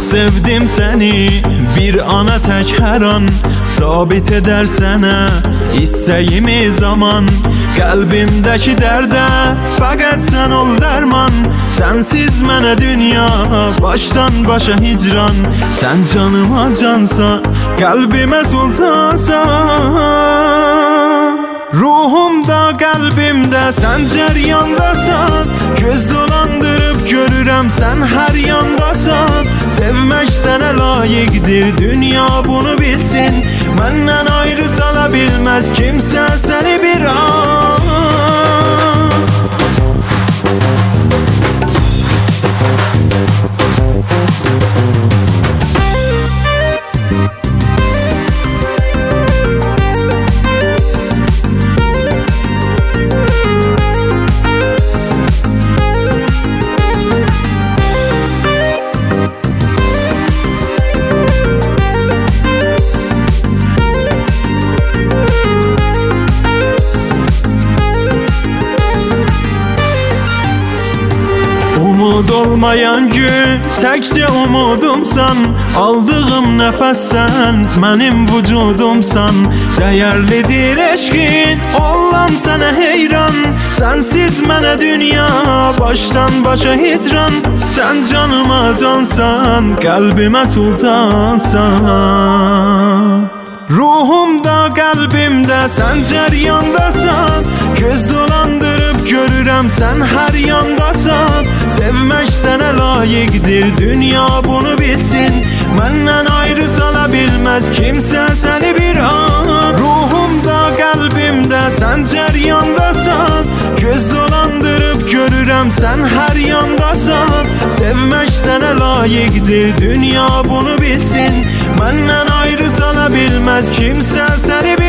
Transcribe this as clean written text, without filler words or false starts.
sevdim seni. Bir ana tək hər an sabit edər sənə istəyimi zaman. Qəlbimdəki dərdə fəqət sən ol dərman. Sənsiz mənə dünya başdan başa hicran. Sən canıma cansan, qəlbimə sultansan. Ruhumda, qəlbimdə sən cəryandasan. Göz dolandırıb görürəm sən hər yandasan. Sevmək sənə layiqdir, dünya bunu bilsin. Məndən ayrı sala bilməz kimsə səni bir an. Umud olmayan gün təkcə umudumsan. Aldığım nəfəs sən mənim vücudumsan. Dəyərlidir eşqin, olam sənə heyran. Sənsiz mənə dünya başdan başa hicran. Sən canıma cansan, qəlbimə sultansan. Ruhumda, qəlbimdə sən cəryandasan. Göz dolandırıb görürəm sən hər yandasan. Sevmək sənə layiqdir, dünya bunu bilsin. Məndən ayrı sala bilməz kimsə səni bir an. Ruhumda, qəlbimdə sən cəryandasan. Göz dolandırıb görürəm sən hər yandasan. Sevmək sənə layiqdir, dünya bunu bilsin. Məndən ayrı sala bilməz kimsə səni bir